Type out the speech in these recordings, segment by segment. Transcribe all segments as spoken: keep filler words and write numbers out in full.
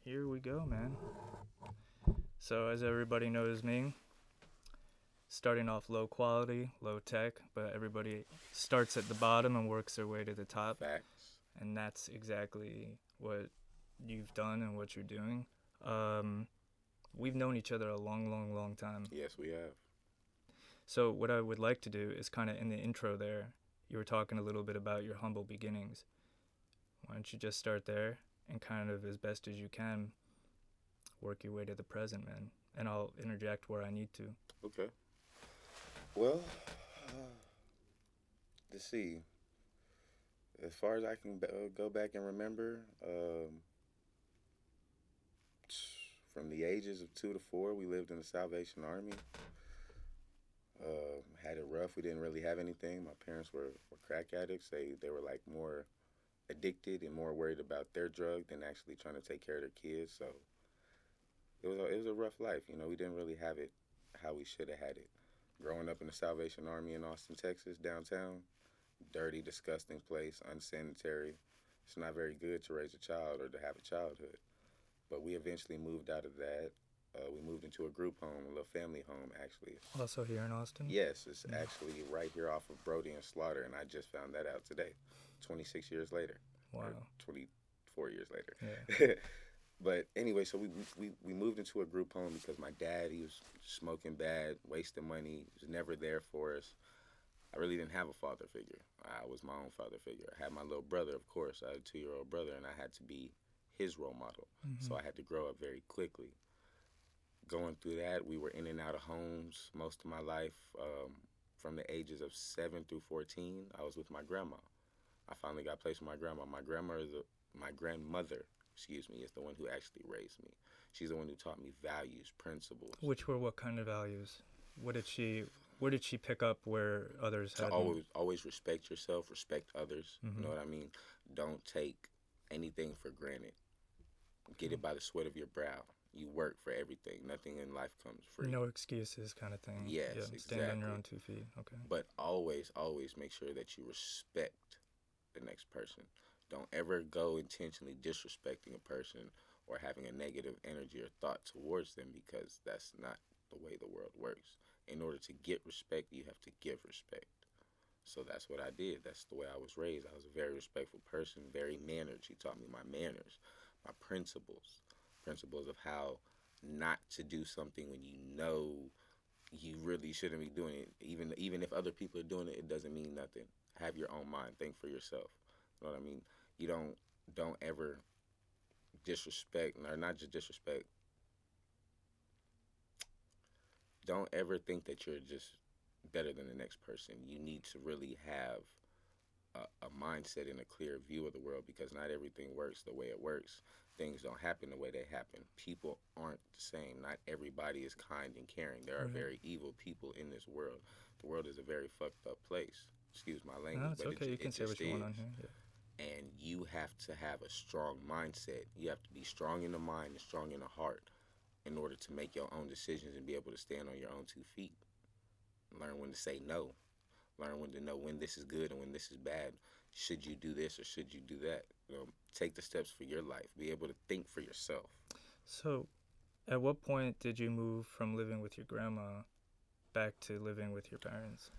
Here we go, man. So, as everybody knows me, starting off low quality, low tech, but everybody starts at the bottom and works their way to the top. Facts. And that's exactly what you've done and what you're doing. Um, we've known each other a long, long, long time. Yes, we have. So, what I would like to do is kind of in the intro there, you were talking a little bit about your humble beginnings. Why don't you just start there and kind of as best as you can work your way to the present, man? And I'll interject where I need to. Okay. Well, uh, let's see. As far as I can b- uh, go back and remember, um, from the ages of two to four, we lived in the Salvation Army. Uh, had it rough. We didn't really have anything. My parents were, were crack addicts. They they were like more addicted and more worried about their drug than actually trying to take care of their kids. So it was a, it was a rough life. You know, we didn't really have it how we should have had it. Growing up in the Salvation Army in Austin, Texas, downtown, dirty, disgusting place, unsanitary. It's not very good to raise a child or to have a childhood. But we eventually moved out of that. Uh, we moved into a group home, a little family home, actually. Also here in Austin? Yes, it's Yeah. actually right here off of Brody and Slaughter, and I just found that out today, twenty-six years later. Wow. Or twenty-four years later. Yeah. But anyway, so we, we we moved into a group home because my dad, he was smoking bad, wasting money, he was never there for us. I really didn't have a father figure. I was my own father figure. I had my little brother, of course. I had a two-year-old brother, and I had to be his role model. Mm-hmm. So I had to grow up very quickly. Going through that, we were in and out of homes most of my life. Um, from the ages of seven through fourteen, I was with my grandma. I finally got placed with my grandma. My grandma is a, my grandmother, excuse me, is the one who actually raised me. She's the one who taught me values, principles. Which were what kind of values? What did she where did she pick up where others To had always always respect yourself, respect others. Mm-hmm. You know what I mean? Don't take anything for granted. Get it by the sweat of your brow. You work for everything. Nothing in life comes free. No excuses kind of thing. Yes, yeah, exactly. Stand on your own two feet. Okay. But always, always make sure that you respect the next person. Don't ever go intentionally disrespecting a person or having a negative energy or thought towards them, because that's not the way the world works. In order to get respect, you have to give respect. So that's what I did. That's the way I was raised. I was a very respectful person, very mannered. She taught me my manners, my principles, principles of how not to do something when you know you really shouldn't be doing it. Even even if other people are doing it, it doesn't mean nothing. Have your own mind. Think for yourself. You know what I mean? You don't don't ever disrespect, or not just disrespect. Don't ever think that you're just better than the next person. You need to really have a, a mindset and a clear view of the world, because not everything works the way it works. Things don't happen the way they happen. People aren't the same. Not everybody is kind and caring. There are Right. very evil people in this world. The world is a very fucked up place. Excuse my language, No, it's but okay. it, You it can say just what you is. want on here. Yeah. And you have to have a strong mindset. You have to be strong in the mind and strong in the heart in order to make your own decisions and be able to stand on your own two feet. Learn when to say no. Learn when to know when this is good and when this is bad. Should you do this or should you do that? You know, take the steps for your life. Be able to think for yourself. So, at what point did you move from living with your grandma back to living with your parents?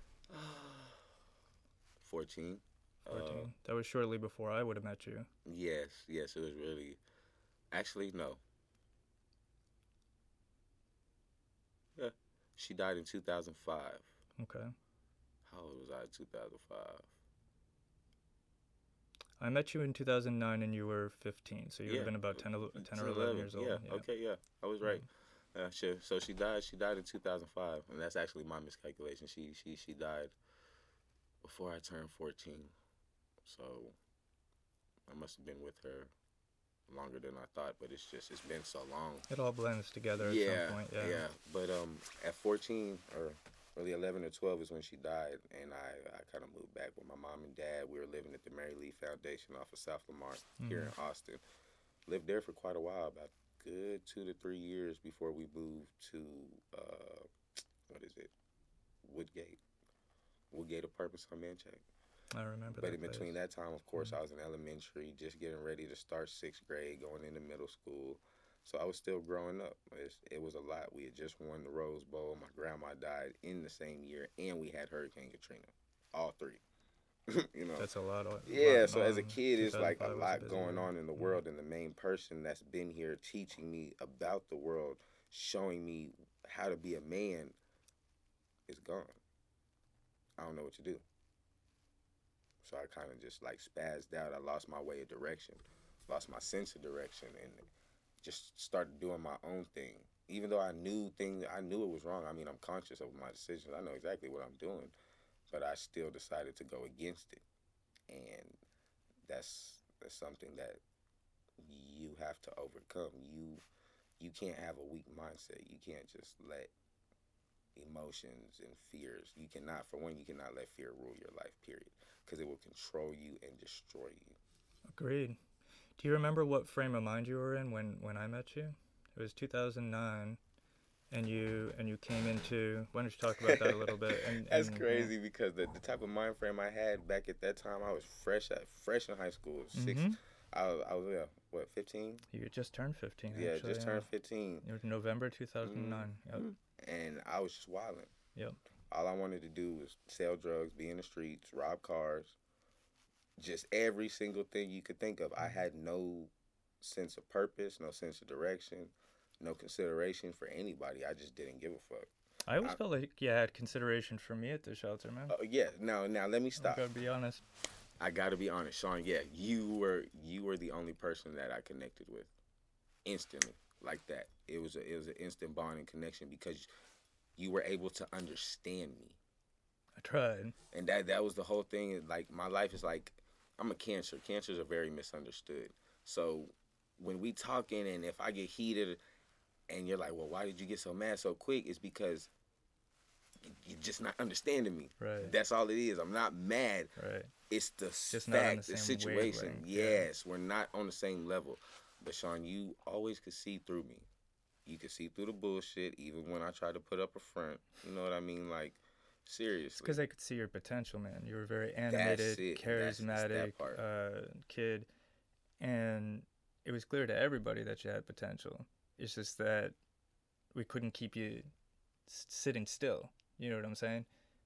fourteen. fourteen. Uh, that was shortly before I would have met you. yes, yes, it was really. Actually, no. Yeah. She died in two thousand five. Okay. How old was I in two thousand five? I met you in two thousand nine and you were fifteen, so you would Yeah. have been about ten, el- ten or eleven, eleven years old. Yeah. Yeah. Okay. Yeah. I was right. Uh, she, so she died. She died in two thousand five, and that's actually my miscalculation. She she she died before I turned fourteen. So I must have been with her longer than I thought, but it's just it's been so long. It all blends together at yeah, some point. Yeah. yeah. But um, at fourteen or really eleven or twelve is when she died, and I I kind of moved back with my mom and dad. We were living at the Mary Lee Foundation off of South Lamar Mm-hmm. here in Austin. Lived there for quite a while, about good two to three years before we moved to uh, what is it, Woodgate, Woodgate Apartments on Manchac. I remember But that in place. between that time, of course, Mhm. I was in elementary, just getting ready to start sixth grade, going into middle school. So I was still growing up. It's, it was a lot. We had just won the Rose Bowl. My grandma died in the same year, and we had Hurricane Katrina, all three. you know. That's a lot. Of, Yeah. lot So as a um, kid, it's like a two thousand five was a lot busy going year. on in the Yeah. world, and the main person that's been here teaching me about the world, showing me how to be a man, is gone. I don't know what to do. So I kind of just like spazzed out. I lost my way of direction, lost my sense of direction, and just started doing my own thing. Even though I knew things, I knew it was wrong. I mean, I'm conscious of my decisions. I know exactly what I'm doing, but I still decided to go against it, and that's that's something that you have to overcome. You you can't have a weak mindset. You can't just let emotions and fears. You cannot, for one, you cannot let fear rule your life. Period, because it will control you and destroy you. Agreed. Do you remember what frame of mind you were in when, when I met you? It was two thousand nine, and you and you came into. Why don't you talk about that a little bit? And, That's and crazy yeah. because the, the type of mind frame I had back at that time, I was fresh at fresh in high school. Six, mm-hmm. I was, I was yeah, what fifteen? You just turned fifteen. Yeah, actually, just yeah. turned fifteen. It was November two thousand nine. Mm-hmm. Yep. And I was just wilding. Yep. All I wanted to do was sell drugs, be in the streets, rob cars, just every single thing you could think of. I had no sense of purpose, no sense of direction, no consideration for anybody. I just didn't give a fuck. I always I, felt like you had consideration for me at the shelter, man. Uh, yeah. Now, now let me stop. I gotta be honest. I gotta be honest, Sean. Yeah, you were you were the only person that I connected with instantly like that. It was a, it was an instant bonding connection because you were able to understand me. I tried. And that that was the whole thing. Like, my life is like, I'm a cancer. Cancers are very misunderstood. So when we talking, and if I get heated and you're like, well, why did you get so mad so quick? It's because you're just not understanding me. Right. That's all it is. I'm not mad. Right. It's the just fact, the, the situation. Wavelength. Yes, yeah. We're not on the same level. But Sean, you always could see through me. You could see through the bullshit, even when I tried to put up a front. You know what I mean? Like, seriously. It's because I could see your potential, man. You were a very animated, charismatic uh, kid. And it was clear to everybody that you had potential. It's just that we couldn't keep you s- sitting still. You know what I'm saying?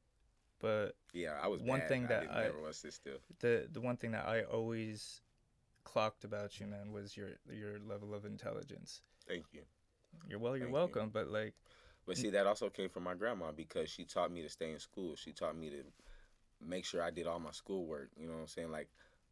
But yeah, I was one bad. thing that I, I never want to sit still. The the one thing that I always clocked about you, man, was your your level of intelligence. Thank you. You're well. You're Thank welcome. You. But like, but see, that also came from my grandma because she taught me to stay in school. She taught me to make sure I did all my schoolwork. You know what I'm saying? Like,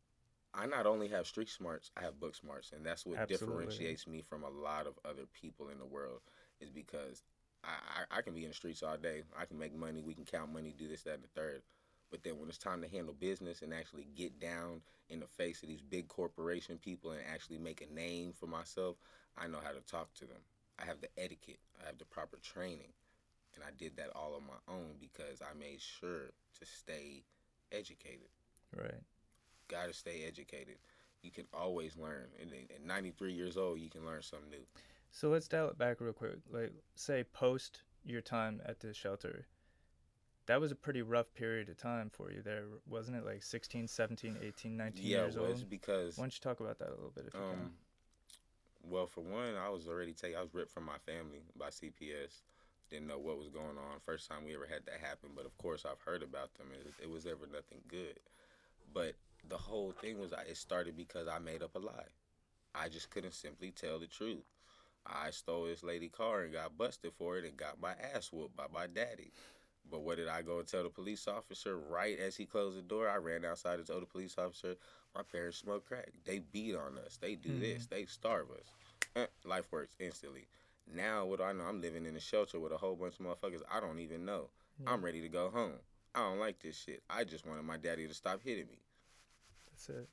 I not only have street smarts, I have book smarts, and that's what Absolutely. differentiates me from a lot of other people in the world. Is because I, I, I can be in the streets all day. I can make money. We can count money, do this, that, and the third. But then when it's time to handle business and actually get down in the face of these big corporation people and actually make a name for myself, I know how to talk to them. I have the etiquette. I have the proper training. And I did that all on my own because I made sure to stay educated. Right. Got to stay educated. You can always learn. And at ninety-three years old, you can learn something new. So let's dial it back real quick. Like, say, post your time at the shelter, that was a pretty rough period of time for you there, wasn't it? Like sixteen, seventeen, eighteen, nineteen yeah, years old? Yeah, it was because... Why don't you talk about that a little bit if you um, can? Well, for one, I was already taken... I was ripped from my family by C P S. Didn't know what was going on. First time we ever had that happen. But, of course, I've heard about them. It, it was ever nothing good. But the whole thing was it started because I made up a lie. I just couldn't simply tell the truth. I stole this lady's car and got busted for it and got my ass whooped by my daddy. But what did I go and tell the police officer right as he closed the door? I ran outside and told the police officer, my parents smoke crack. They beat on us. They do mm-hmm. this. They starve us. Eh, life works instantly. Now, what do I know? I'm living in a shelter with a whole bunch of motherfuckers I don't even know. Yeah. I'm ready to go home. I don't like this shit. I just wanted my daddy to stop hitting me. That's it.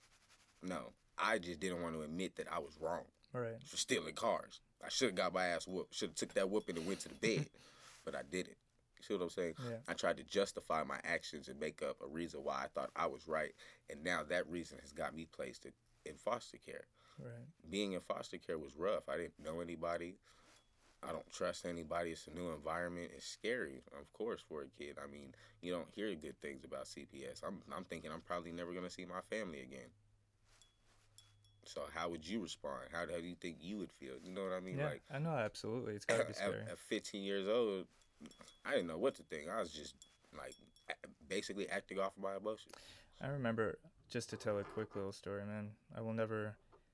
No, I just didn't want to admit that I was wrong. Right. For stealing cars. I should have got my ass whooped. Should have took that whooping and went to the bed. But I didn't. You see what I'm saying? Yeah. I tried to justify my actions and make up a reason why I thought I was right. And now that reason has got me placed in, in foster care. Right. Being in foster care was rough. I didn't know anybody. I don't trust anybody. It's a new environment. It's scary, of course, for a kid. I mean, you don't hear good things about C P S. I'm I'm thinking I'm probably never going to see my family again. So how would you respond? How, how do you think you would feel? You know what I mean? Yeah, Like I know, absolutely. It's got to be at, scary. at fifteen years old, I didn't know what to think. I was just like basically acting off of my emotions. I remember, just to tell a quick little story, man. I will never,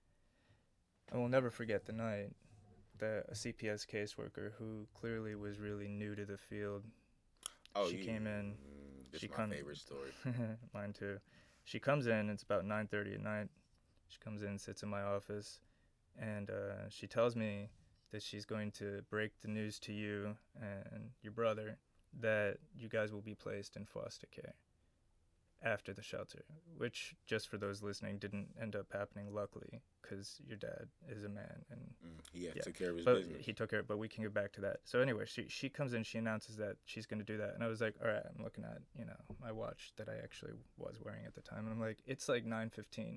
I will never forget the night that a C P S caseworker who clearly was really new to the field. Oh, she yeah. came in. Mm, this she is my come, favorite story. Mine too. She comes in. It's about nine thirty at night. She comes in, sits in my office, and uh, she tells me that she's going to break the news to you and your brother that you guys will be placed in foster care after the shelter, which, just for those listening, didn't end up happening, luckily, because your dad is a man and Mm, he had yeah, took care of his but business. he took care. But we can get back to that. So anyway, she she comes in, she announces that she's going to do that, and I was like, all right, I'm looking at you know my watch that I actually was wearing at the time, and I'm like, it's like nine fifteen,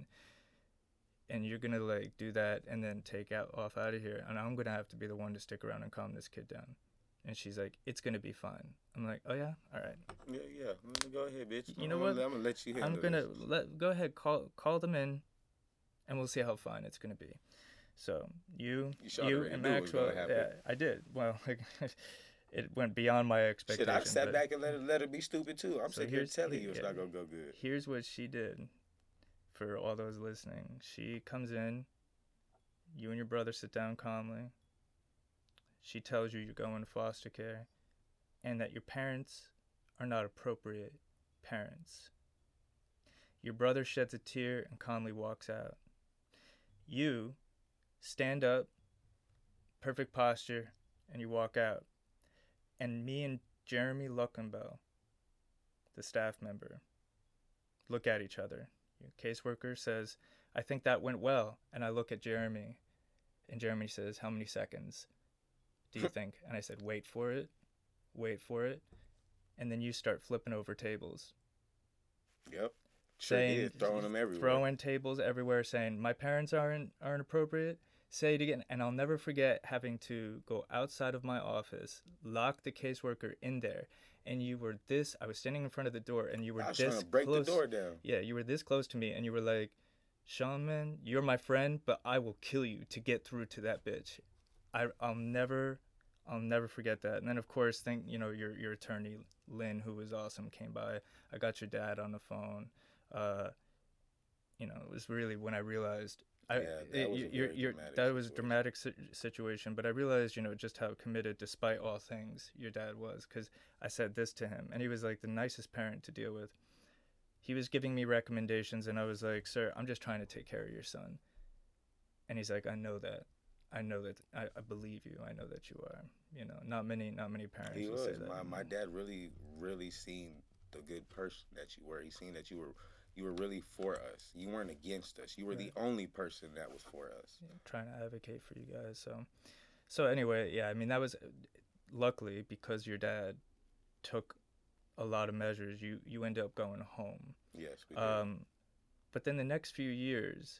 and you're gonna like do that and then take out off out of here, and I'm gonna have to be the one to stick around and calm this kid down. And she's like, it's gonna be fine. I'm like, oh yeah, all right. Yeah, yeah. Go ahead, bitch. You know I'm what? Gonna, I'm gonna let you handle I'm gonna this. let go ahead, call call them in, and we'll see how fine it's gonna be. So you, You, you and Maxwell, yeah, I did. Well, like, it went beyond my expectations. Shit, I sat back and let her let her be stupid too. I'm So sitting here here's- telling here- you it's yeah. not gonna go good. Here's what she did. For all those listening, she comes in. You and your brother sit down calmly. She tells you you're going to foster care, and that your parents are not appropriate parents. Your brother sheds a tear and calmly walks out. You stand up, perfect posture, and you walk out. And me and Jeremy Luckenbell, the staff member, look at each other. Your caseworker says, I think that went well. And I look at Jeremy, and Jeremy says, how many seconds do you think? And I said, wait for it, wait for it. And then you start flipping over tables. Yep. Sure saying, did. Throwing them everywhere. Throwing tables everywhere, saying, my parents aren't aren't appropriate. Say it again. And I'll never forget having to go outside of my office, lock the caseworker in there. And you were this, I was standing in front of the door, and you were I was this trying to break close. the door down. Yeah, you were this close to me, and you were like, Sean, man, you're my friend, but I will kill you to get through to that bitch. I, I'll never, I'll never forget that. And then, of course, think, you know, your your attorney, Lynn, who was awesome, came by. I got your dad on the phone. Uh, you know, it was really when I realized, I, Yeah, that was a it, you're, very you're, dramatic that was a situation. dramatic si- situation, but I realized, you know, just how committed, despite all things, your dad was, because I said this to him, and he was like the nicest parent to deal with. He was giving me recommendations, and I was like, sir, I'm just trying to take care of your son. And he's like, I know that. I know that. I, I believe you. I know that you are. You know, not many, not many parents He will was. say that. My my dad really, really seen the good person that you were. He seen that you were you were really for us. You weren't against us. You were Right. the only person that was for us. Yeah, trying to advocate for you guys. So, so anyway, yeah. I mean, that was luckily because your dad took a lot of measures. You you end up going home. Yes, we did. Um, but then the next few years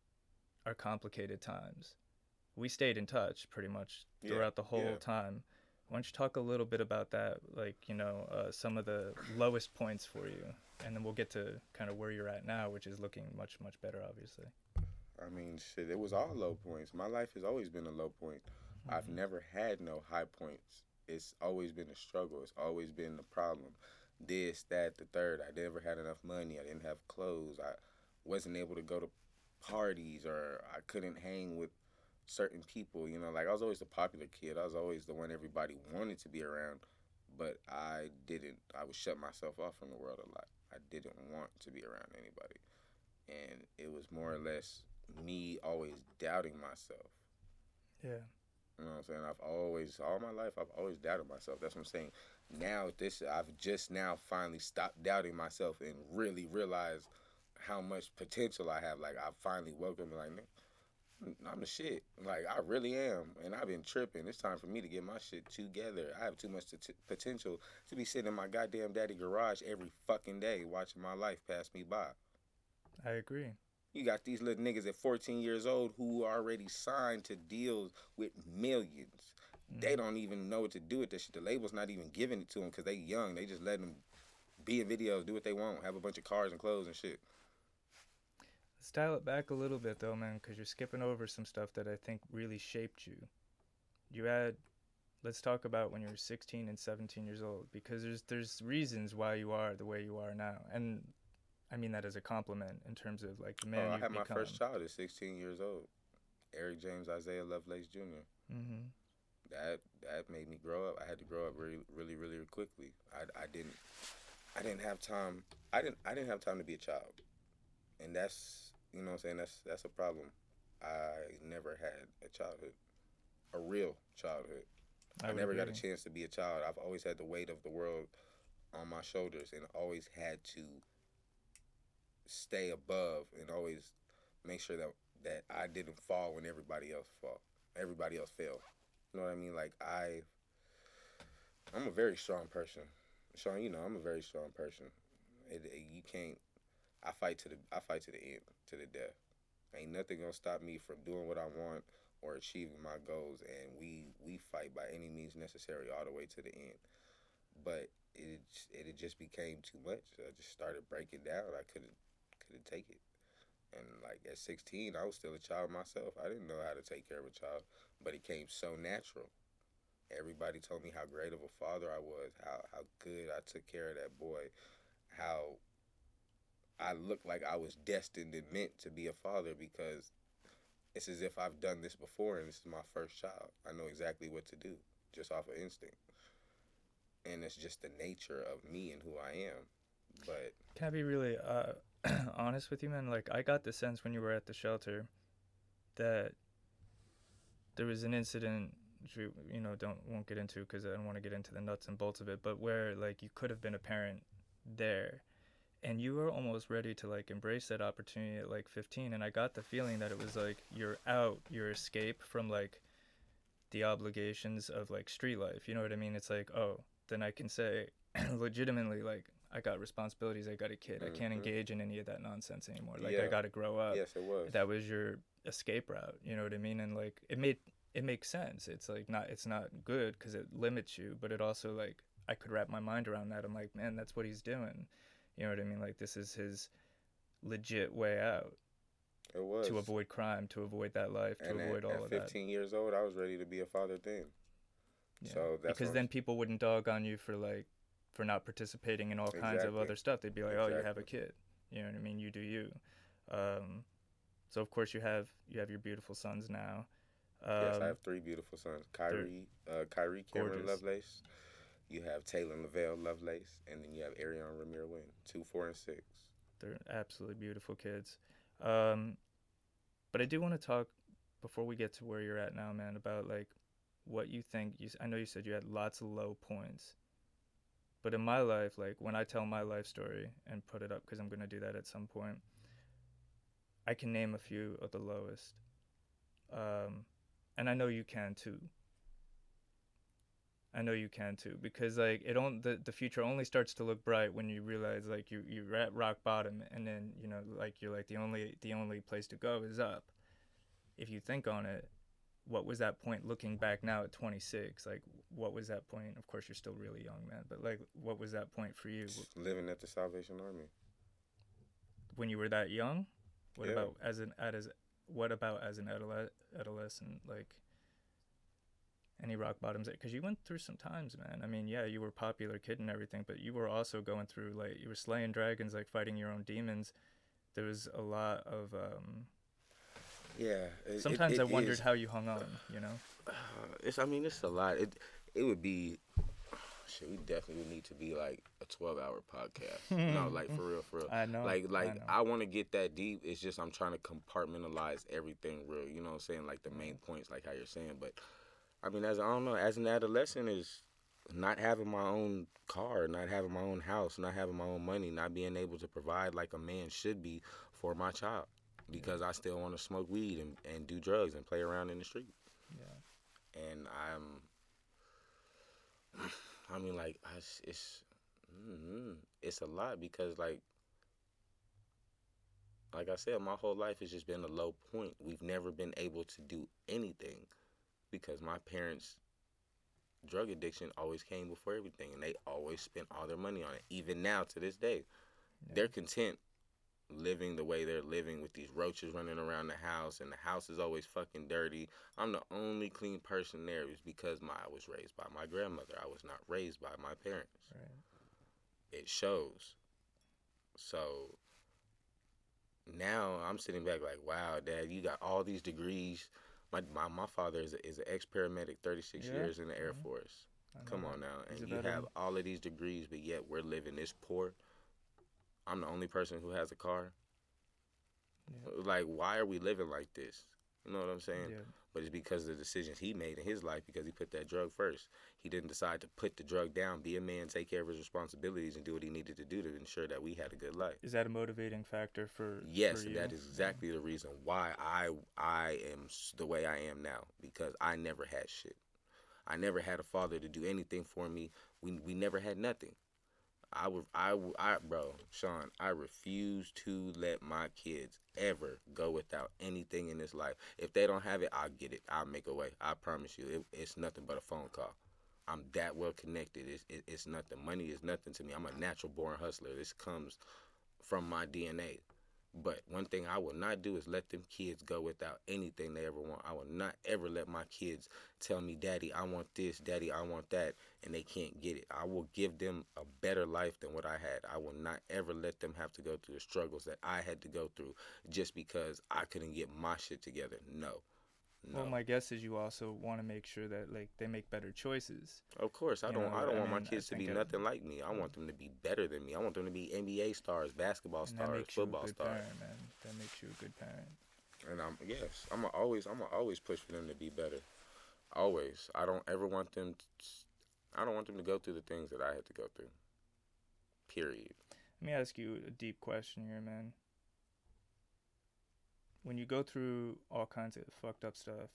are complicated times. We stayed in touch pretty much Yeah, throughout the whole yeah. time. Why don't you talk a little bit about that, like, you know, uh, some of the lowest points for you, and then we'll get to kind of where you're at now, which is looking much, much better, obviously. I mean, shit, it was all low points. My life has always been a low point. I've never had no high points. It's always been a struggle. It's always been the problem. This, that, the third. I never had enough money. I didn't have clothes. I wasn't able to go to parties, or I couldn't hang with certain people. You know, like I was always the popular kid. I was always the one everybody wanted to be around, but I didn't. I would shut myself off from the world a lot. I didn't want to be around anybody. And it was more or less me always doubting myself. Yeah. You know what I'm saying? I've always, all my life, I've always doubted myself. That's what I'm saying. Now, this, I've just now finally stopped doubting myself and really realized how much potential I have. Like, I finally woke up and like, I'm the shit. Like, I really am. And I've been tripping. It's time for me to get my shit together. I have too much t- potential to be sitting in my goddamn daddy garage every fucking day watching my life pass me by. I agree. You got these little niggas at fourteen years old who are already signed to deals with millions. Mm. They don't even know what to do with this shit. The label's not even giving it to them because they young. They just let them be in videos, do what they want, have a bunch of cars and clothes and shit. Let's dial it back a little bit though, man, because you're skipping over some stuff that I think really shaped you. You had, let's talk about when you were sixteen and seventeen years old, because there's there's reasons why you are the way you are now, and I mean that as a compliment in terms of like the man Oh, I you've had my become. first child at sixteen years old. Eric James Isaiah Lovelace Junior Mm-hmm. That that made me grow up. I had to grow up really, really, really quickly. I, I didn't I didn't have time. I didn't I didn't have time to be a child, and that's you know what I'm saying. That's that's a problem. I never had a childhood, a real childhood. I I would never got a agree. chance to be a child. I've always had the weight of the world on my shoulders, and always had to stay above, and always make sure that that I didn't fall when everybody else fall. Everybody else fell. You know what I mean? Like I, I'm a very strong person. Sean, you know, I'm a very strong person. It, it, you can't. I fight to the. I fight to the end, to the death. Ain't nothing gonna stop me from doing what I want or achieving my goals. And we we fight by any means necessary all the way to the end. But it it, it just became too much. I just started breaking down. I couldn't couldn't take it. And like at sixteen, I was still a child myself. I didn't know how to take care of a child, but it came so natural. Everybody told me how great of a father I was, how how good I took care of that boy, how I looked like I was destined and meant to be a father because it's as if I've done this before and this is my first child. I know exactly what to do just off of instinct. And it's just the nature of me and who I am. But Can I be really uh, honest with you, man? Like, I got the sense when you were at the shelter that there was an incident, which we, you know, don't won't get into because I don't want to get into the nuts and bolts of it, but where like you could have been a parent there, and you were almost ready to like embrace that opportunity at like fifteen, and I got the feeling that it was like you're out, your escape from like the obligations of like street life. You know what I mean? It's like, oh, then I can say legitimately like I got responsibilities. I got a kid. I can't mm-hmm. engage in any of that nonsense anymore. Like Yeah. I got to grow up. Yes, it was. That was your escape route. You know what I mean? And like it made it makes sense. It's like not it's not good because it limits you, but it also like I could wrap my mind around that. I'm like, man, that's what he's doing. You know what I mean? Like this is his legit way out. It was. To avoid crime, to avoid that life, to and avoid at, all at of that. fifteen years old, I was ready to be a father then. Yeah. So that's because then people wouldn't dog on you for like for not participating in all exactly. kinds of other stuff. They'd be like, exactly. oh, you have a kid. You know what I mean? You do you. Um, so of course you have you have your beautiful sons now. Um, yes, I have three beautiful sons. Kyrie, uh, Kyrie Cameron gorgeous. Lovelace. You have Taylor Lavelle Lovelace, and then you have Ariane Ramir Wynn, two, four, and six. They're absolutely beautiful kids. Um, but I do want to talk before we get to where you're at now, man, about like what you think. You, I know you said you had lots of low points, but in my life, like when I tell my life story and put it up, because I'm gonna do that at some point, I can name a few of the lowest, um, and I know you can too. I know you can too, because like it don't the, the future only starts to look bright when you realize like you you're at rock bottom, and then you know like you're like the only the only place to go is up. If you think on it, what was that point looking back now at twenty-six? Like what was that point? Of course you're still really young, man, but like what was that point for you? Living at the Salvation Army. When you were that young? What yeah. about as an as what about as an adolescent? Like any rock bottoms? Because you went through some times, man. I mean, yeah, you were a popular kid and everything, but you were also going through like you were slaying dragons, like fighting your own demons. There was a lot of um yeah it, sometimes it, it I wondered is. how you hung on, you know. Uh, it's I mean it's a lot. It it would be shit, we definitely would need to be like a twelve hour podcast. No, like for real, for real. I know. Like like I, I want to get that deep. It's just I'm trying to compartmentalize everything real. You know what I'm saying? Like the main points, like how you're saying. But I mean, as I don't know, as an adolescent is not having my own car, not having my own house, not having my own money, not being able to provide like a man should be for my child. Because I still want to smoke weed and, and do drugs and play around in the street. Yeah. And I'm, I mean, like, I, it's, mm-hmm, it's a lot because, like, like I said, my whole life has just been a low point. We've never been able to do anything because my parents' drug addiction always came before everything, and they always spent all their money on it. Even now, to this day, yeah. They're content living the way they're living with these roaches running around the house and the house is always fucking dirty. I'm the only clean person there. It's because my I was raised by my grandmother. I was not raised by my parents. Right. It shows. So now I'm sitting back like, wow, Dad, you got all these degrees. My my, my father is a, is an ex-paramedic, thirty-six Yeah. years in the Air Mhm. Force. I know Come that. on now. He's And a you have veteran. all of these degrees, but yet we're living this poor. I'm the only person who has a car. Yeah. Like, why are we living like this? You know what I'm saying? Yeah. But it's because of the decisions he made in his life because he put that drug first. He didn't decide to put the drug down, be a man, take care of his responsibilities, and do what he needed to do to ensure that we had a good life. Is that a motivating factor for Yes, for and you? that is exactly the reason why I I am s- the way I am now because I never had shit. I never had a father to do anything for me. We we never had nothing. I would I, would- I bro, Sean, I refuse to let my kids ever go without anything in this life. If they don't have it, I'll get it. I'll make a way. I promise you, it, it's nothing but a phone call. I'm that well connected. It's it, it's nothing. Money is nothing to me. I'm a natural born hustler. This comes from my D N A. But one thing I will not do is let them kids go without anything they ever want. I will not ever let my kids tell me, Daddy, I want this, Daddy, I want that, and they can't get it. I will give them a better life than what I had. I will not ever let them have to go through the struggles that I had to go through just because I couldn't get my shit together. No. No. Well, my guess is you also want to make sure that like they make better choices. Of course, I You don't. know, I don't I want my mean, I kids to be think it- nothing like me. I want them to be better than me. I want them to be N B A stars, basketball And that stars, makes you a football good stars. parent, man. That makes you a good parent. And I'm yes, I'm a always I'm a always push for them to be better. Always. I don't ever want them. To, I don't want them to go through the things that I had to go through. Period. Let me ask you a deep question here, man. When you go through all kinds of fucked up stuff,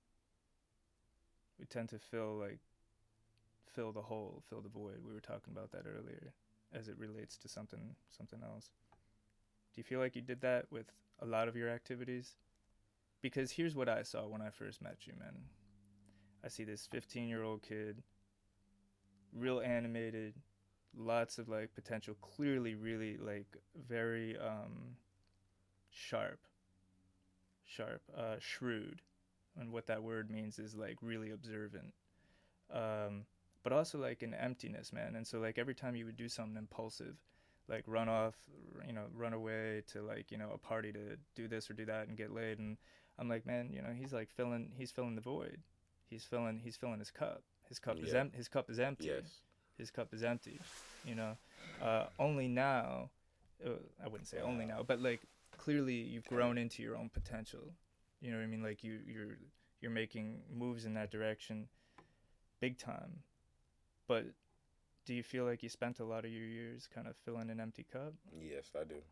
we tend to feel like fill the hole, fill the void. We were talking about that earlier as it relates to something something else. Do you feel like you did that with a lot of your activities? Because here's what I saw when I first met you, man. I see this fifteen-year-old kid, real animated, lots of like potential, clearly really like very um sharp, sharp, uh shrewd. And what that word means is like really observant. Um but also like an emptiness, man. And so like every time you would do something impulsive, like run off, you know, run away to like, you know, a party to do this or do that and get laid, and I'm like, man, you know, he's like filling he's filling the void. He's filling he's filling his cup. His cup is Yeah. em- his cup is empty. Yes. His cup is empty, you know. Uh only now, uh, I wouldn't say only now, but like clearly you've grown into your own potential. You know what I mean? Like you you're you're making moves in that direction big time. But do you feel like you spent a lot of your years kind of filling an empty cup? Yes, I do.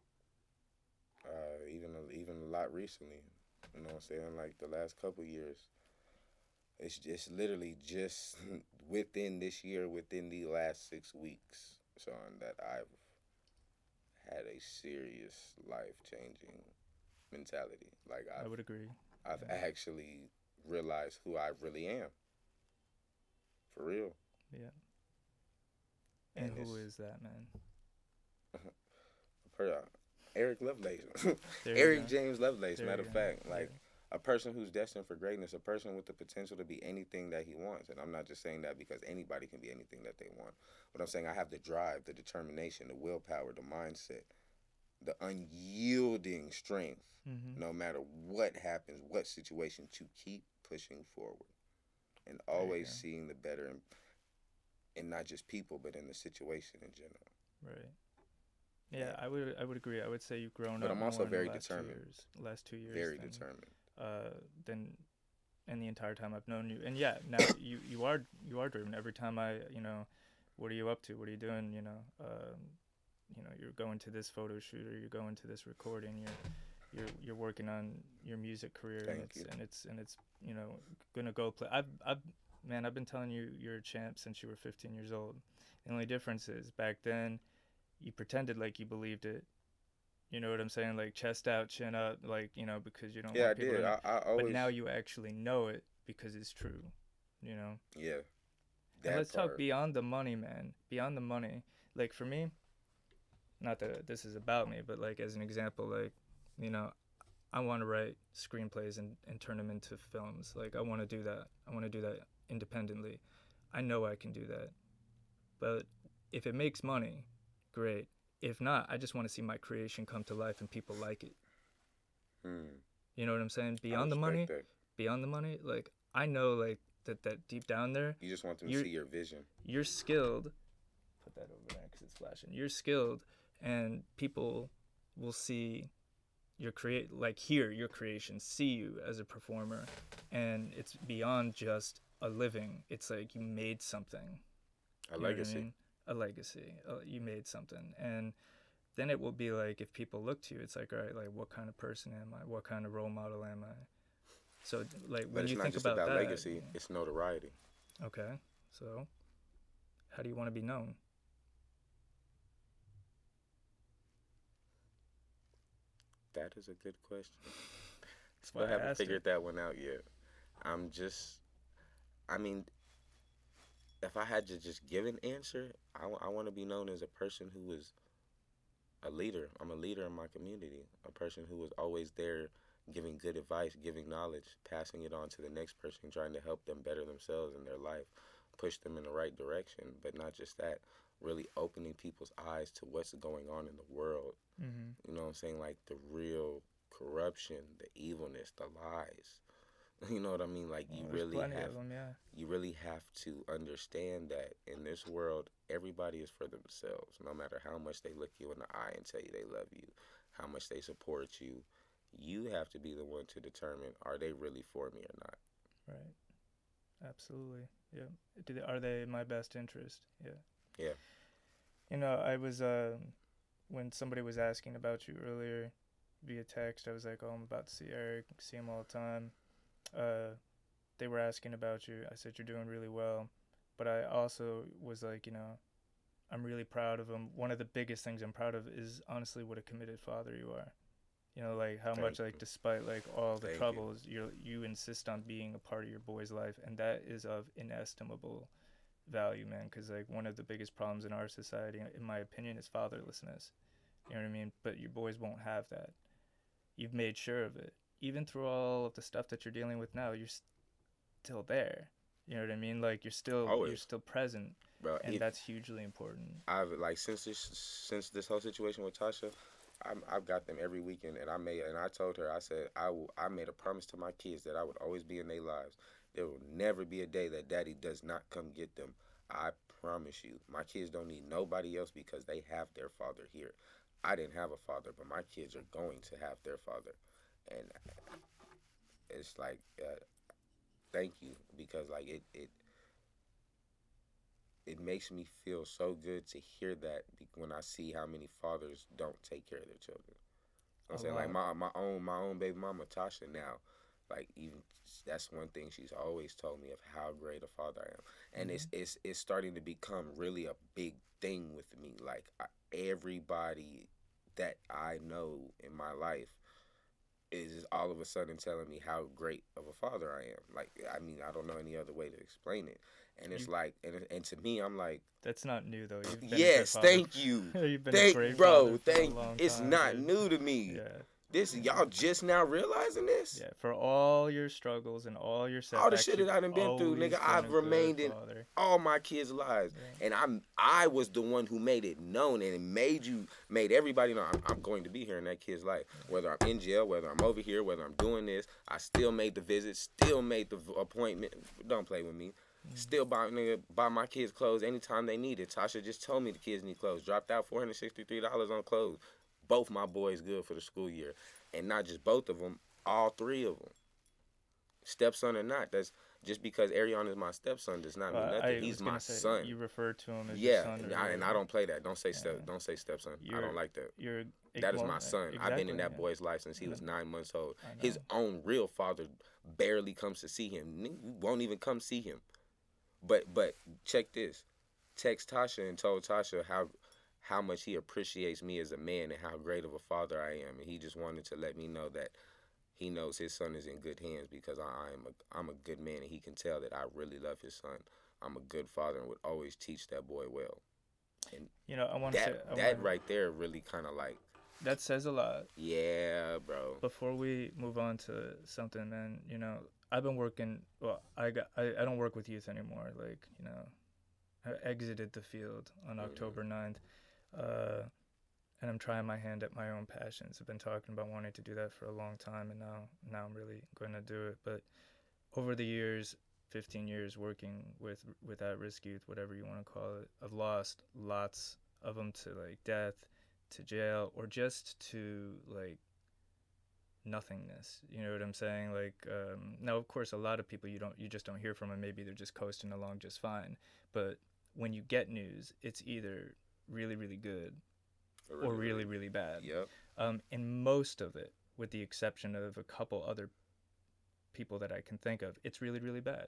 Uh, even a, even a lot recently. You know what I'm saying? Like the last couple years. It's just literally just within this year, within the last six weeks, Sean, that I've had a serious life changing mentality. Like I've, I would agree. I've Yeah. actually realized who I really am. For real. Yeah. And, And who it's- is that, man? Per, uh, Eric Lovelace. There you Eric go. James Lovelace, There matter you of go. fact. Like a person who's destined for greatness, a person with the potential to be anything that he wants. And I'm not just saying that because anybody can be anything that they want. But I'm saying I have the drive, the determination, the willpower, the mindset, the unyielding strength, Mm-hmm. no matter what happens, what situation, to keep pushing forward and There you always go. seeing the better in, in not just people, but in the situation in general. Right. Yeah, And- I would I would agree. I would say you've grown But up I'm also more in the very last determined. Two years, last two years. Very than, determined. Uh, than in the entire time I've known you. And yeah, now you you are you are driven. Every time I you know, what are you up to? What are you doing? You know, um, you know, you're going to this photo shoot or you're going to this recording. You're you're you're working on your music career. Thank and it's you. and it's and it's you know gonna go play. I've I've man, I've been telling you you're a champ since you were fifteen years old. The only difference is back then, you pretended like you believed it. You know what I'm saying? Like chest out, chin up, like you know because you don't Yeah, I want people did. to know. I, I always. But now you actually know it because it's true. You know. Yeah. And That let's part. talk beyond the money, man. Beyond the money. Like for me, not that this is about me, but like as an example, like, you know, I want to write screenplays and, and turn them into films. Like I want to do that. I want to do that independently. I know I can do that. But if it makes money, great. If not, I just want to see my creation come to life and people like it. Hmm. You know what I'm saying? I Beyond the money, respect that. beyond the money, like I know like that that deep down there, You just want them to You're- see your vision. you're skilled. Put that over there because it's flashing. You're skilled, and people will see your create like hear your creation, see you as a performer, and it's beyond just a living. It's like you made something. A You know what I legacy. mean? A legacy. Uh, you made something, and then it will be like if people look to you, it's like, all right, like what kind of person am I? What kind of role model am I? So like But when it's you not think just about, about that, legacy, it's notoriety. okay, so how do you want to be known? That is a good question. That's Still why I haven't asked figured it. that one out yet. I'm just, I mean, if I had to just give an answer, I, I want to be known as a person who was a leader. I'm a leader in my community, a person who was always there giving good advice, giving knowledge, passing it on to the next person, trying to help them better themselves in their life, push them in the right direction. But not just that, really opening people's eyes to what's going on in the world. Mm-hmm. You know what I'm saying? Like the real corruption, the evilness, the lies. You know what I mean? Like you Well, there's really plenty have of them, yeah. you really have to understand that in this world, everybody is for themselves. No matter how much they look you in the eye and tell you they love you, how much they support you, you have to be the one to determine, are they really for me or not? Right. Absolutely. Yeah. Do they, are they in my best interest? Yeah. Yeah. You know, I was um when somebody was asking about you earlier via text, I was like, "Oh, I'm about to see Eric. See him all the time." Uh, they were asking about you. I said you're doing really well, but I also was like, you know, I'm really proud of him. One of the biggest things I'm proud of is honestly what a committed father you are. You know, like how Thank much, like you. despite like all the Thank you. troubles, you you insist on being a part of your boy's life, and that is of inestimable value, man. Because like one of the biggest problems in our society, in my opinion, is fatherlessness. You know what I mean? But your boys won't have that. You've made sure of it, even through all of the stuff that you're dealing with now. You're still there. You know what I mean? Like you're still you're Always. still present, Bro, and if that's hugely important. I've like since this since this whole situation with Tasha, I'm, I've got them every weekend, and I made and I told her, I said I will, I made a promise to my kids that I would always be in their lives. There will never be a day that Daddy does not come get them. I promise you, my kids don't need nobody else because they have their father here. I didn't have a father, but my kids are going to have their father, and it's like, uh, thank you, because like it it it makes me feel so good to hear that when I see how many fathers don't take care of their children. You know what I'm A saying, like lot. my my own my own baby mama Tasha now, like even that's one thing she's always told me of how great a father I am, and Mhm. it's it's it's starting to become really a big thing with me. Like I, everybody that I know in my life is just all of a sudden telling me how great of a father I am. Like I mean I don't know any other way to explain it, and it's You, like and and to me I'm like. that's not new though. You've been a good Yes, father. thank you. You've been a Thank great bro, father for a thank long it's time, not dude. new to me. Yeah. This Yeah. y'all just now realizing this? Yeah, for all your struggles and all your setbacks, All the shit that you've I done been through, always nigga, been I've a good remained in father. all my kids' lives. Yeah. And I'm I was the one who made it known and it made you made everybody know I'm, I'm going to be here in that kid's life. Whether I'm in jail, whether I'm over here, whether I'm doing this, I still made the visit, still made the v- appointment. Don't play with me. Mm. Still buy nigga buy my kids clothes anytime they need it. Tasha just told me the kids need clothes. Dropped out four hundred sixty-three dollars on clothes. Both my boys good for the school year, and not just both of them, all three of them. Stepson or not, that's just because Arion is my stepson does not mean Well, nothing. I He's was my gonna say son. you refer to him as your Yeah, son, and or I, and I whatever. don't play that. Don't say step. Yeah. Don't say stepson. I You're don't like that. you're That is well, my son. Exactly, I've been in that yeah. boy's life since he I was know. nine months old. I know. His own real father barely comes to see him. Nigga, won't even come see him. But but check this. Text Tasha and told Tasha how how much he appreciates me as a man and how great of a father I am, and he just wanted to let me know that he knows his son is in good hands because I, I am a I'm a good man, and he can tell that I really love his son. I'm a good father and would always teach that boy well. And You know, I want to say that I that wanna, right there really kind of like, that says a lot. yeah, bro. Before we move on to something, man, you know, I've been working. Well, I got I, I don't work with youth anymore. Like, you know, I exited the field on October Mm-hmm. ninth. Uh, and I'm trying my hand at my own passions. I've been talking about wanting to do that for a long time, and now now I'm really going to do it. But over the years, fifteen years working with with at-risk youth, whatever you want to call it, I've lost lots of them to like death, to jail, or just to like nothingness. You know what I'm saying? Like, um, now of course a lot of people you don't you just don't hear from, and maybe they're just coasting along just fine. But when you get news, it's either really really good or Really, really really. really bad. Yep. Um, and most of it, with the exception of a couple other people that I can think of, it's really really bad.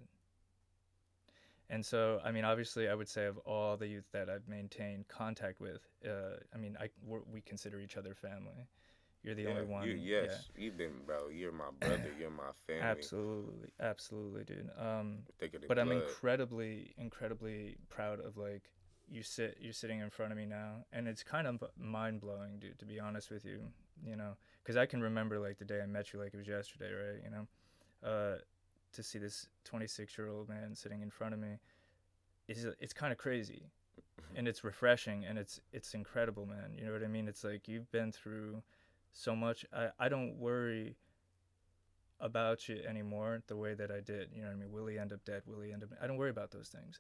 And so, I mean, obviously, I would say of all the youth that I've maintained contact with, uh, I mean, I we're, we consider each other family. You're the Yeah. only You. one, yeah. Yes. You've been, bro. You're my brother. You're my family. Absolutely, absolutely, dude. Um, Thicker than but I'm blood. incredibly, incredibly proud of like you sit, you're sitting in front of me now, and it's kind of mind blowing, dude. To be honest with you, you know, because I can remember like the day I met you, like it was yesterday, right? You know, uh, to see this twenty-six year old man sitting in front of me is it's kind of crazy, and it's refreshing, and it's it's incredible, man. You know what I mean? It's like you've been through so much. I I don't worry about you anymore the way that I did. You know what I mean? Will he end up dead? Will he end up? I don't worry about those things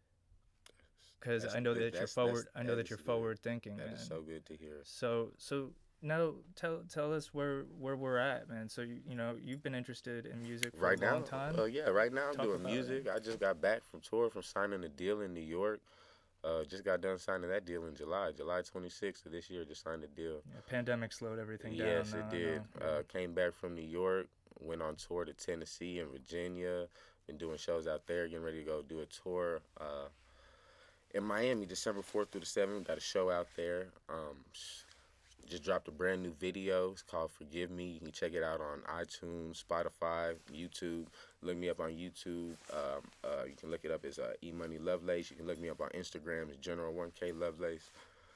because That's I know good. that you're That's forward. that's I know that that is you're good. forward thinking, That man. is so good to hear. So so now tell tell us where where we're at, man. So you you know you've been interested in music for Right a long now, time. uh, yeah, right now I'm Talk doing about music. it. I just got back from tour from signing a deal in New York. Uh, just got done signing that deal in July, July twenty-sixth of this year. Just signed a deal. Yeah, pandemic slowed everything down. Yes, Now, it I did. know. Yeah. Uh, came back from New York, went on tour to Tennessee and Virginia. Been doing shows out there. Getting ready to go do a tour uh, in Miami, December fourth through the seventh. Got a show out there. Um, just dropped a brand new video. It's called Forgive Me. You can check it out on iTunes, Spotify, YouTube. Look me up on YouTube. Um, uh, you can look it up as uh, E Money Lovelace. You can look me up on Instagram as General one K Lovelace.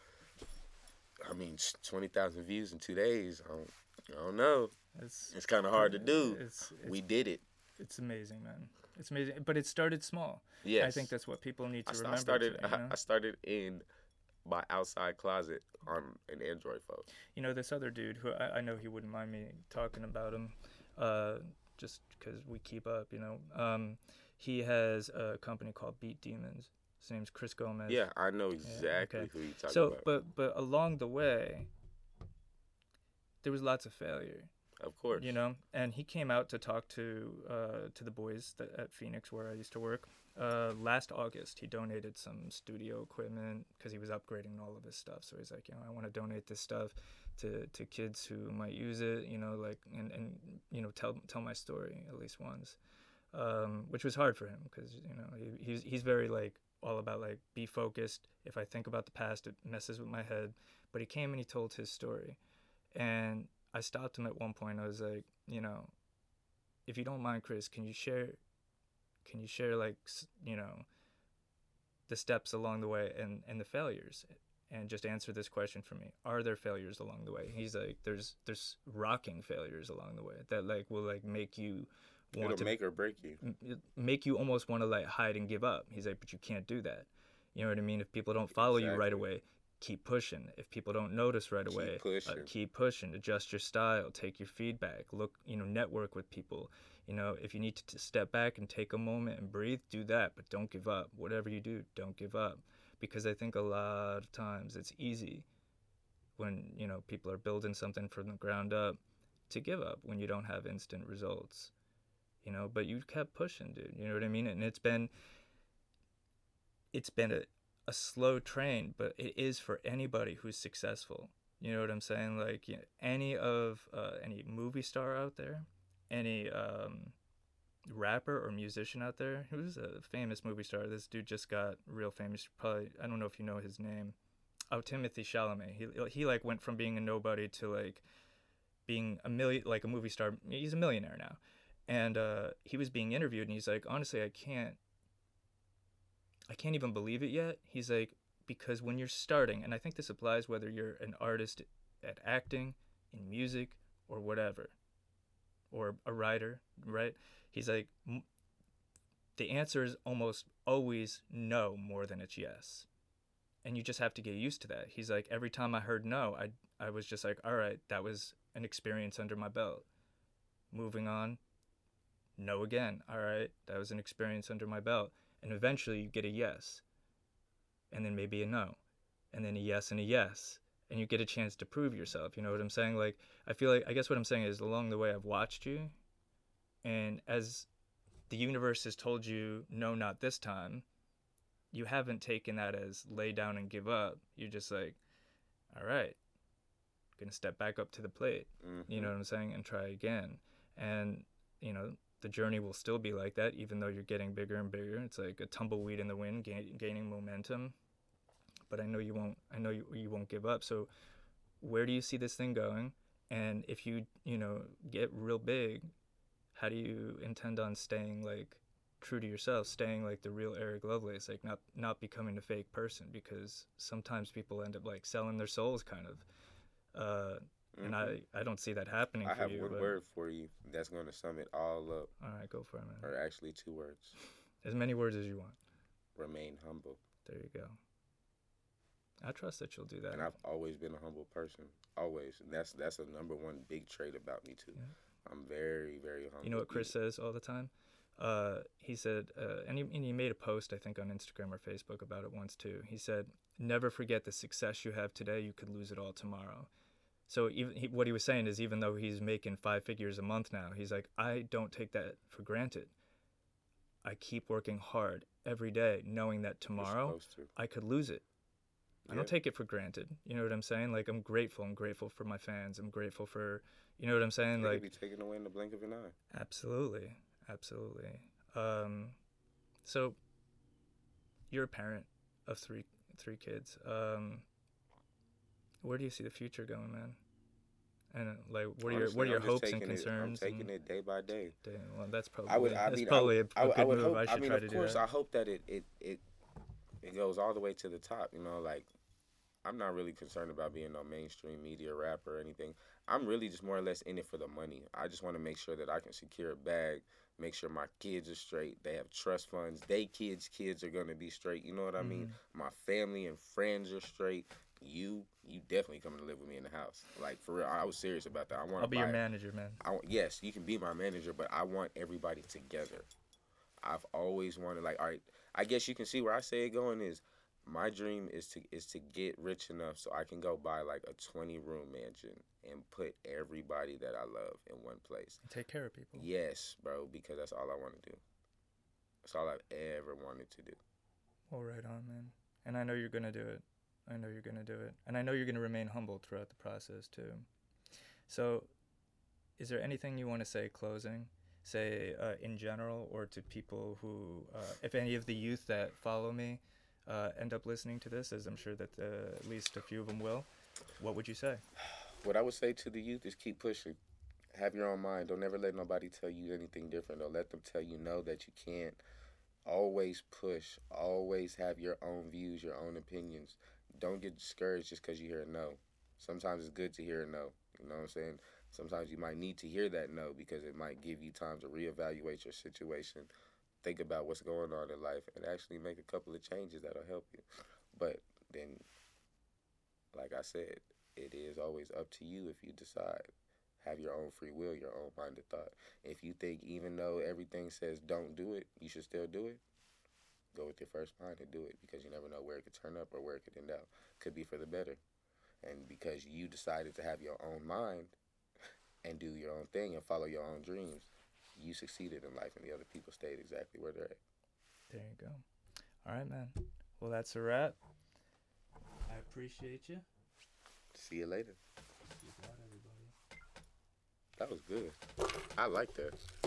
I mean, twenty thousand views in two days. I don't, I don't know. It's It's kind of hard to do. It's, it's We did it. it's amazing, man. It's amazing, but it started small. Yes. I think that's what people need to I, st- remember. I started. Today, you know? I, I started in my outside closet on an Android phone. You know, this other dude who I, I know he wouldn't mind me talking about him, uh, just because we keep up. You know, um, he has a company called Beat Demons. His name's Chris Gomez. Yeah, I know exactly Yeah, okay. who you're talking So, about. but but along the way, there was lots of failure. Of course. You know, and he came out to talk to uh, to the boys that, at Phoenix where I used to work. Uh, last August, he donated some studio equipment because he was upgrading all of his stuff. So he's like, you know, I want to donate this stuff to, to kids who might use it, you know, like and, and you know tell tell my story at least once, um, which was hard for him because you know he, he's he's very like all about like be focused. If I think about the past, it messes with my head. But he came and he told his story, and I stopped him at one point. I was like, you know, if you don't mind, Chris, can you share, can you share like, you know, the steps along the way and, and the failures, and just answer this question for me: are there failures along the way? He's like, there's there's rocking failures along the way that like will like make you want It'll to make or break you. m- make you almost want to like hide and give up. He's like, but you can't do that. You know what I mean? If people don't follow you right Exactly. away, keep pushing. If people don't notice right Keep away, pushing. Uh, keep pushing. Adjust your style. Take your feedback. Look, you know, network with people. You know, if you need to t- step back and take a moment and breathe, do that. But don't give up. Whatever you do, don't give up. Because I think a lot of times it's easy when, you know, people are building something from the ground up to give up when you don't have instant results. You know, but you kept pushing, dude. You know what I mean? And it's been, it's been a, a slow train, but it is for anybody who's successful. You know what I'm saying? Like, you know, any of uh, any movie star out there, any um, rapper or musician out there who's a famous movie star. This dude just got real famous. Probably, I don't know if you know his name. Oh, Timothy Chalamet. He he like went from being a nobody to like being a million, like a movie star. He's a millionaire now, and uh, he was being interviewed, and he's like, honestly, I can't, I can't even believe it yet. He's like, because when you're starting, and I think this applies whether you're an artist at acting, in music, or whatever, or a writer, right? He's like, the answer is almost always no more than it's yes. And you just have to get used to that. He's like, every time I heard no, I, I was just like, all right, that was an experience under my belt. Moving on, no again. All right, that was an experience under my belt. And eventually you get a yes. And then maybe a no. And then a yes and a yes. And you get a chance to prove yourself. You know what I'm saying? Like, I feel like, I guess what I'm saying is along the way I've watched you. And as the universe has told you, no, not this time, you haven't taken that as lay down and give up. You're just like, all right, gonna step back up to the plate. Mm-hmm. You know what I'm saying? And try again. And, you know, the journey will still be like that, even though you're getting bigger and bigger. It's like a tumbleweed in the wind, gain, gaining momentum. But I know you won't, I know you, you won't give up. So where do you see this thing going? And if you, you know, get real big, how do you intend on staying, like, true to yourself, staying like the real Eric Lovelace, like not not becoming a fake person? Because sometimes people end up like selling their souls, kind of. Uh, mm-hmm. And I, I don't see that happening I for have you. one but... word for you that's going to sum it all up. All right, go for it, man. Or actually two words. As many words as you want. Remain humble. There you go. I trust that you'll do that. And I've always been a humble person. Always. And that's that's a number one big trait about me, too. Yeah. I'm very, very humble. You know what Chris says all the time? Uh, he said, uh, and, he, and he made a post, I think, on Instagram or Facebook about it once, too. He said, never forget the success you have today. You could lose it all tomorrow. So even he, what he was saying is, even though he's making five figures a month now, he's like, I don't take that for granted. I keep working hard every day, knowing that tomorrow I could lose it. I yeah. don't take it for granted. You know what I'm saying? Like, I'm grateful. I'm grateful for my fans. I'm grateful for, you know what I'm saying? They like, could be taken away in the blink of an eye. Absolutely. Absolutely. Um, so you're a parent of three three kids. Um, where do you see the future going, man? And uh, like, what are Honestly, your what are your hopes and concerns? It, I'm taking and, it day by day. day well, that's probably I would. I that's mean, probably I, a, a I, good I would move. hope, I should I mean, try of to course, do that. I hope that it, it it it goes all the way to the top. You know, like, I'm not really concerned about being no mainstream media rapper or anything. I'm really just more or less in it for the money. I just want to make sure that I can secure a bag, make sure my kids are straight, they have trust funds, they kids' kids are going to be straight, you know what I mm-hmm. mean? My family and friends are straight. You, you definitely coming to live with me in the house. Like, for real, I was serious about that. I want I'll be your manager, man. I want, yes, you can be my manager, but I want everybody together. I've always wanted, like, all right, I guess you can see where I say it going is, my dream is to is to get rich enough so I can go buy like a twenty room mansion and put everybody that I love in one place. Take care of people. Yes, bro, because that's all I want to do. That's all I've ever wanted to do. Well, right on, man. And I know you're going to do it. I know you're going to do it. And I know you're going to remain humble throughout the process, too. So is there anything you want to say closing? Say uh, in general, or to people who, uh, if any of the youth that follow me, Uh, end up listening to this, as I'm sure that uh, at least a few of them will, what would you say? What I would say to the youth is keep pushing. Have your own mind. Don't ever let nobody tell you anything different. Don't let them tell you no, that you can't. Always push. Always have your own views, your own opinions. Don't get discouraged just because you hear a no. Sometimes it's good to hear a no. You know what I'm saying? Sometimes you might need to hear that no because it might give you time to reevaluate your situation. Think about what's going on in life and actually make a couple of changes that'll help you. But then, like I said, it is always up to you if you decide. Have your own free will, your own minded thought. If you think even though everything says don't do it, you should still do it, go with your first mind and do it because you never know where it could turn up or where it could end out. Could be for the better. And because you decided to have your own mind and do your own thing and follow your own dreams, you succeeded in life and the other people stayed exactly where they're at. There you go. All right, man. Well, that's a wrap. I appreciate you. See you later. That was good. I like that.